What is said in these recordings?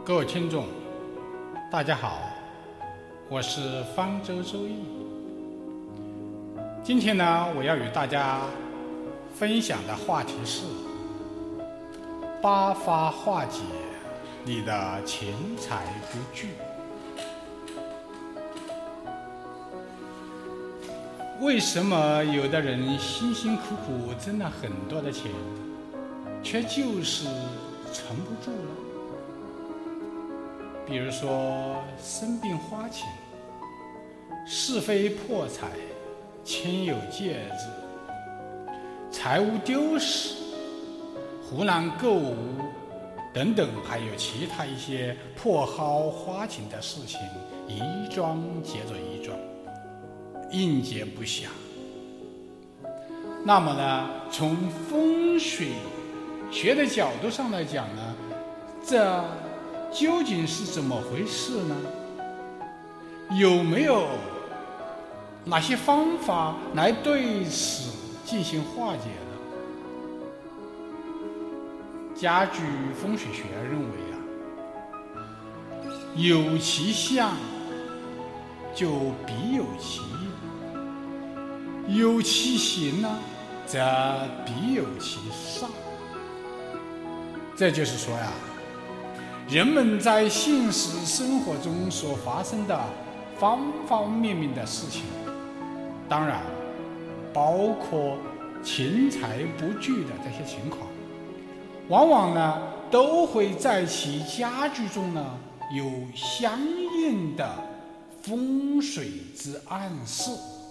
各位听众，大家好，我是方舟周易。今天呢，我要与大家分享的话题是8法化解你的钱财不聚。为什么有的人辛辛苦苦挣了很多的钱，却就是存不住了？比如说生病花钱、是非破财、亲友戒指、财物丢失、胡乱购物等等，还有其他一些破耗花钱的事情，一桩接着一桩，应接不暇。那么呢，从风水学的角度上来讲呢，这究竟是怎么回事呢？有没有哪些方法来对此进行化解呢？家居风水学认为有其相就必有其意，有其形呢，则必有其上。这就是说人们在现实生活中所发生的方方面面的事情，当然包括钱财不聚的这些情况，往往呢都会在其家居中呢有相应的风水之暗示。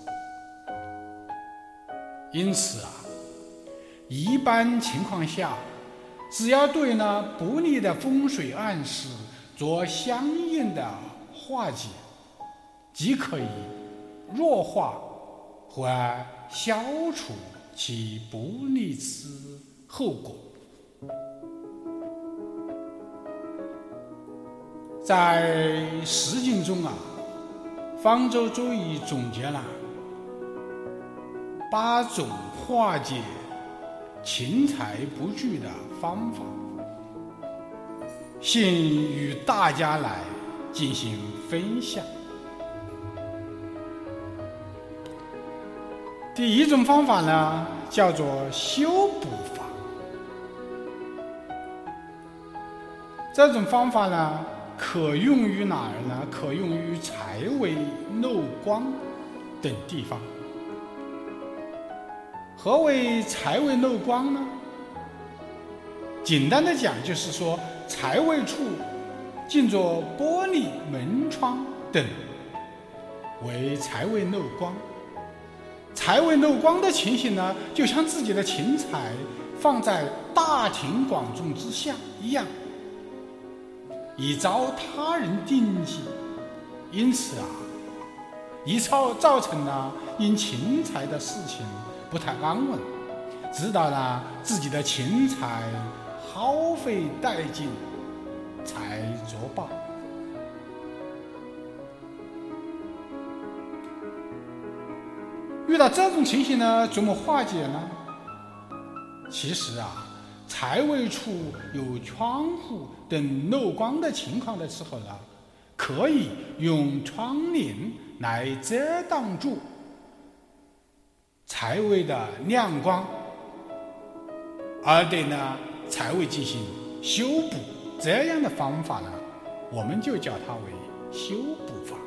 因此一般情况下，只要对不利的风水暗示做相应的化解，即可以弱化或消除其不利之后果。在实践中方舟周易总结了8种化解钱财不聚的方法，现与大家来进行分享。第一种方法呢，叫做修补法。这种方法呢，可用于哪儿呢？可用于财位漏光等地方。何为财位漏光呢？简单的讲，就是说财位处进着玻璃、门窗等，为财位漏光。财位漏光的情形呢，就像自己的钱财放在大庭广众之下一样，以遭他人惦记，因此已造成因钱财的事情不太安稳，直到自己的钱财耗费殆尽才作罢。遇到这种情形呢，怎么化解呢？其实财位处有窗户等漏光的情况的时候呢，可以用窗帘来遮挡住财位的亮光，而对财位进行修补。这样的方法呢，我们就叫它为修补法。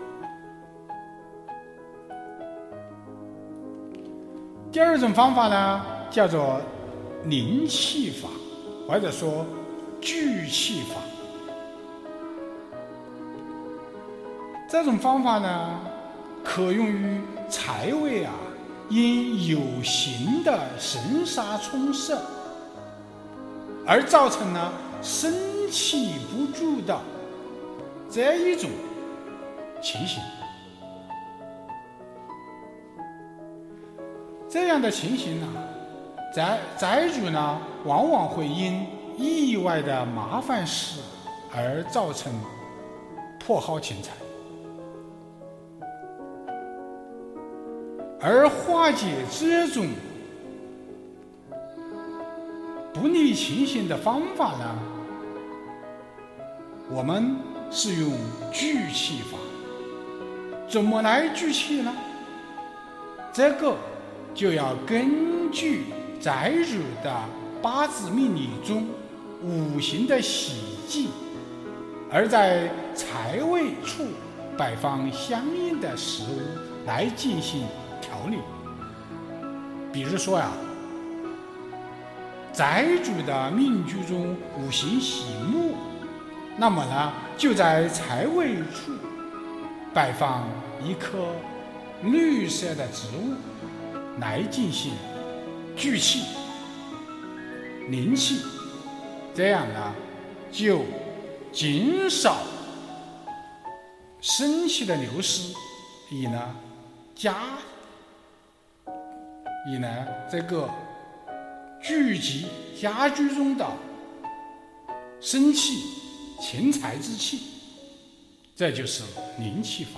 第二种方法呢，叫做灵气法，或者说聚气法。这种方法呢，可用于财位因有形的神煞冲射而造成生气不住的这一种情形。这样的情形宅主往往会因意外的麻烦事而造成破耗钱财。而化解这种不利情形的方法呢， 我们是用聚气法。怎么来聚气呢？这个就要根据宅主的八字命理中五行的喜忌，而在财位处摆放相应的食物来进行调理。比如说宅主的命局中五行喜木，那么呢，就在财位处摆放一棵绿色的植物来进行聚气、灵气，这样呢，就减少生气的流失，以呢这个聚集家居中的生气、钱财之气，这就是灵气法。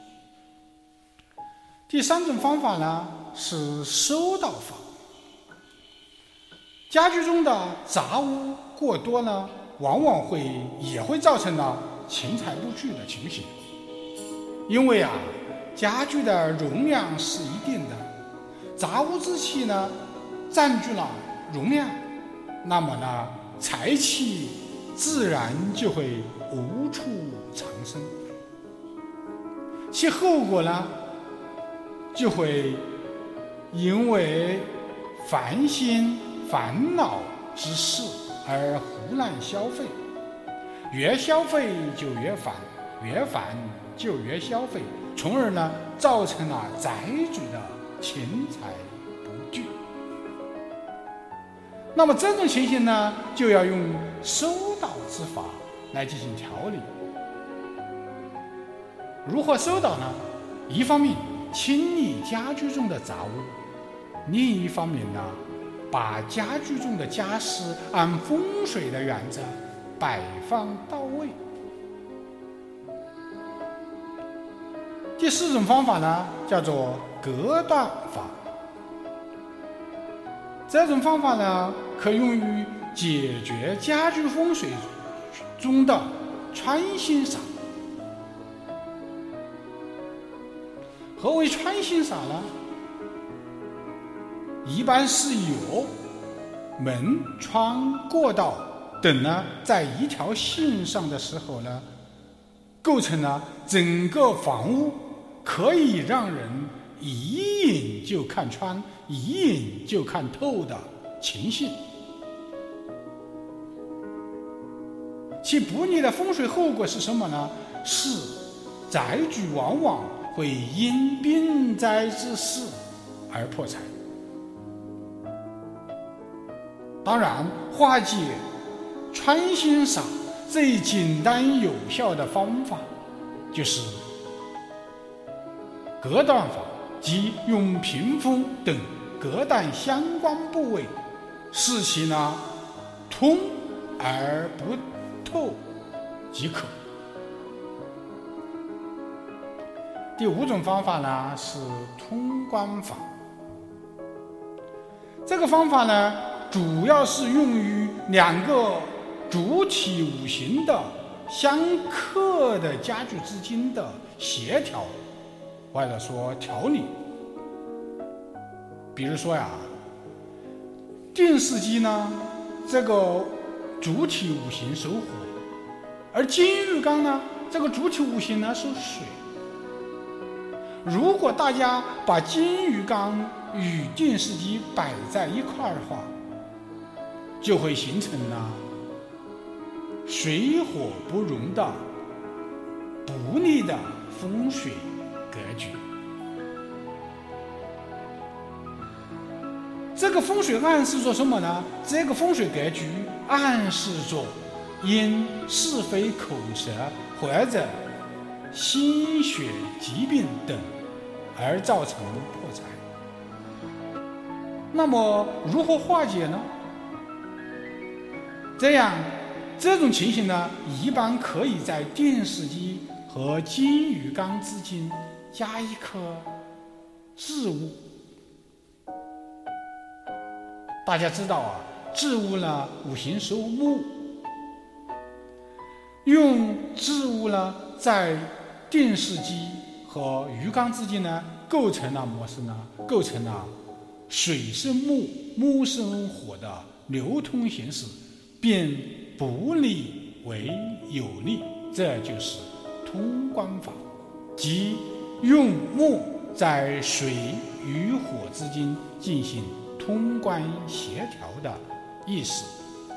第三种方法呢是收导法。家居中的杂物过多呢，往往也会造成了钱财不聚的情形。因为家具的容量是一定的，杂物之气呢占据了容量，那么呢财气自然就会无处藏身，其后果呢就会因为烦心烦恼之事而胡乱消费，越消费就越烦，越烦就越消费，从而呢造成了宅主的钱财不聚。那么这种情形呢，就要用收导之法来进行调理。如何收导呢？一方面清理家居中的杂物，另一方面呢，把家居中的家私按风水的原则摆放到位。第四种方法呢，叫做隔断法。这种方法呢，可用于解决家居风水中的穿心煞。何为穿心煞呢？一般是有门、窗、过道等呢，在一条线上的时候呢，构成了整个房屋可以让人一眼就看穿、一眼就看透的情形。其不利的风水后果是什么呢？是宅主往往会因病灾之事而破财。当然，化解穿心煞最简单有效的方法就是隔断法，即用屏风等隔断相关部位，使其呢通而不透即可。第五种方法呢是通关法。这个方法呢，主要是用于两个主体五行的相克的家具之间的协调，或者说调理。比如说电视机呢，这个主体五行属火，而金浴缸呢，这个主体五行呢属水。如果大家把金鱼缸与电视机摆在一块儿的话，就会形成了水火不容的不利的风水格局。这个风水暗示着什么呢？这个风水格局暗示着因是非口舌或者心血疾病等而造成破财。那么如何化解呢？这种情形呢，一般可以在电视机和金鱼缸之间加一颗置物。大家知道置物呢五行属木， 用置物呢在电视机和鱼缸之间呢构成了模式呢，构成了水生木，木生火的流通形式，变不利为有利，这就是通关法，即用木在水与火之间进行通关协调的意思。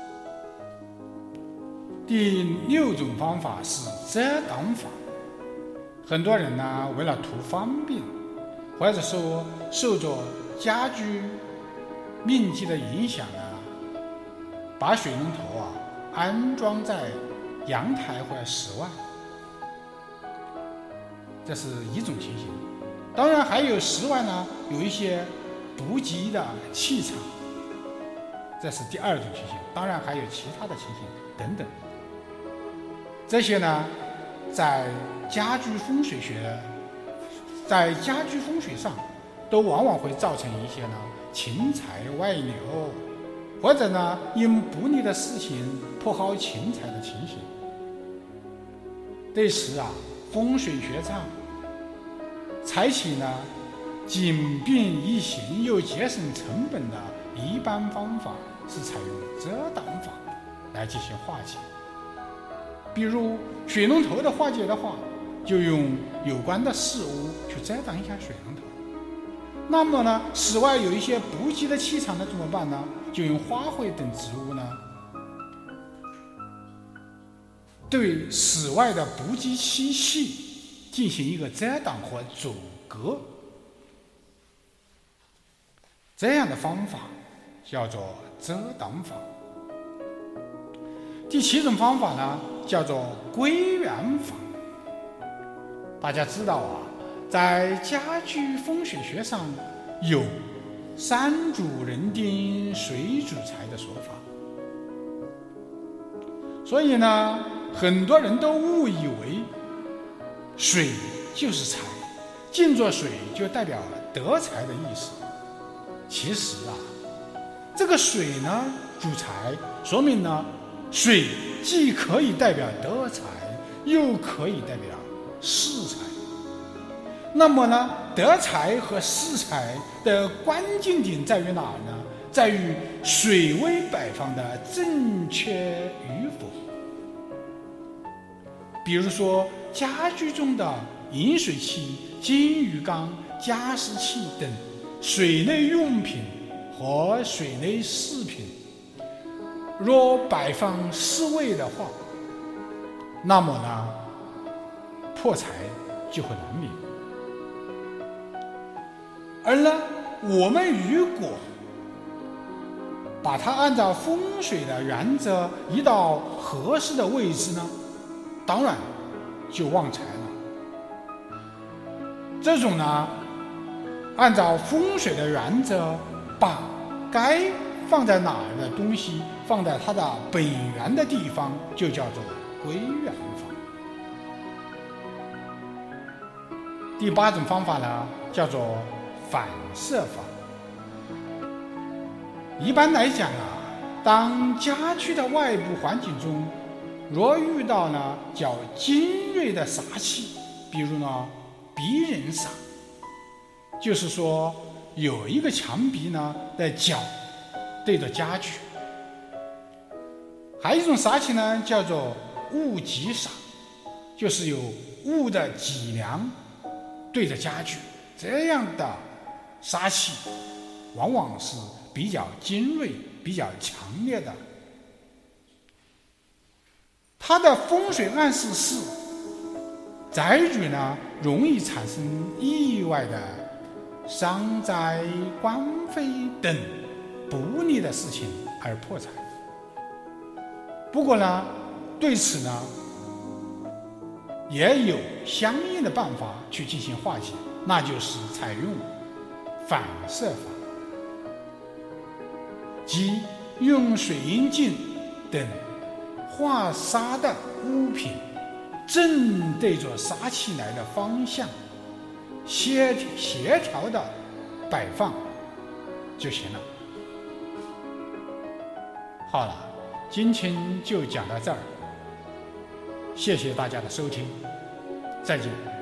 第6种方法是遮挡法。很多人呢，为了图方便，或者说受着家居面积的影响呢，把水龙头安装在阳台或者室外，这是一种情形。当然还有室外呢有一些补给的气场，这是第2种情形。当然还有其他的情形等等。这些呢在家居风水上都往往会造成一些呢钱财外流，或者呢因不利的事情破耗钱财的情形。对此风水学上采取呢简便易行又节省成本的一般方法，是采用遮挡法来进行化解。比如水龙头的化解的话，就用有关的事物去遮挡一下水龙头。那么呢室外有一些补给的气场呢怎么办呢？就用花卉等植物呢对室外的补给气系进行一个遮挡和阻隔，这样的方法叫做遮挡法。第7种方法呢叫做归元法。大家知道在家居风水学上有山主人丁水主财的说法，所以呢很多人都误以为水就是财，进着水就代表得财的意思。其实这个水呢主财，说明呢水既可以代表得财，又可以代表势财。那么呢得财和势财的关键点在于哪呢？在于水位摆放的正确与否。比如说家居中的饮水器、金鱼缸、加湿器等水内用品和水内饰品，若摆放失位的话，那么呢破财就会难免。而呢我们如果把它按照风水的原则移到合适的位置呢，当然就旺财了。这种呢按照风水的原则把该放在哪儿的东西放在它的本源的地方，就叫做归元法。第8种方法呢叫做反射法。一般来讲当家居的外部环境中若遇到呢较尖锐的煞气，比如呢逼人煞，就是说有一个墙壁呢的角对着家具。还有一种煞气呢叫做物极煞，就是有物的脊梁对着家具，这样的煞气往往是比较尖锐比较强烈的。它的风水暗示是宅主呢容易产生意外的伤灾官非等不利的事情而破财。不过呢对此呢也有相应的办法去进行化解，那就是采用反射法，即用水银镜等化煞的物品正对着煞气来的方向协调的摆放就行了。好了，今天就讲到这儿。 谢谢大家的收听，再见。